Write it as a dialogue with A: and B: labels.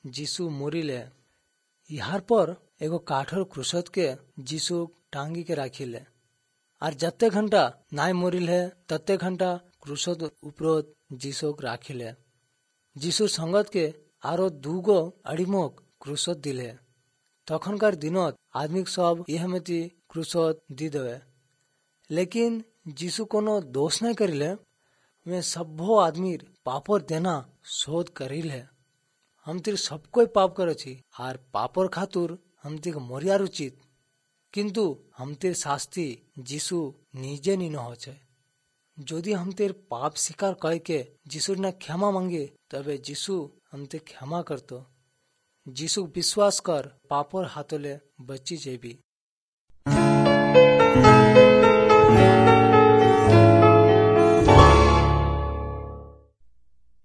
A: जीसु मोरिले। यार पर एगो काठर क्रूसत के जीसु टांगी के राखिले। और जत्ते घंटा नाय मोरिले तत्ते घंटा क्रूसत उपरोत जीसु राखिले। जीसुर संगत के आरो दूगो अड़िमोक क्रूसत दिले। तखनकार दिनत आदमी सब यहमेती क्रूसत दी देवे। लेकिन जीसु कोनो दोष नहीं करिले। वे सभो आदमीर पापर देना शोध करिले। हम तिर सब कोई पाप करे छी आर पापर खातुर हम तिर मरियार उचित। किंतु हम तिर शास्ति जीसु निजे नी न होचे। यदि हम तिर पाप स्वीकार करके जीसुर ने क्षमा मांगे तबे जीसु हम तिर क्षमा करतो। जीसु विश्वास कर पापर हाथोले बची जेबी।